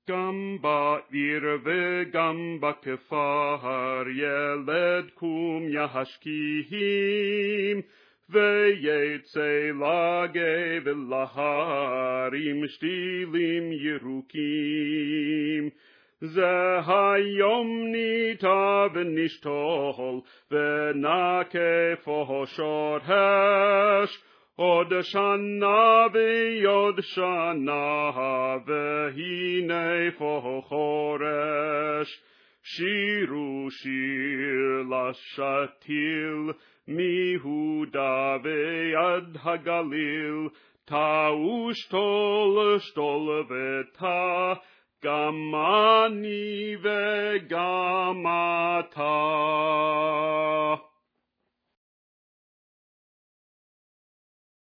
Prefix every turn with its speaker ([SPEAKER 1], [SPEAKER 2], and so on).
[SPEAKER 1] גם בעיר וגם בכפר ילד קום ישכים, ויצא לגבל להרים שתילים ירוקים. זה היום ניטע ונשתול ונקפו שורש, עוד שנה ועוד שנה והנה פה חורש. שירו שיר לשתיל מיהודה ועד הגליל, טעו שתול וטע, גם אני וגם אתה.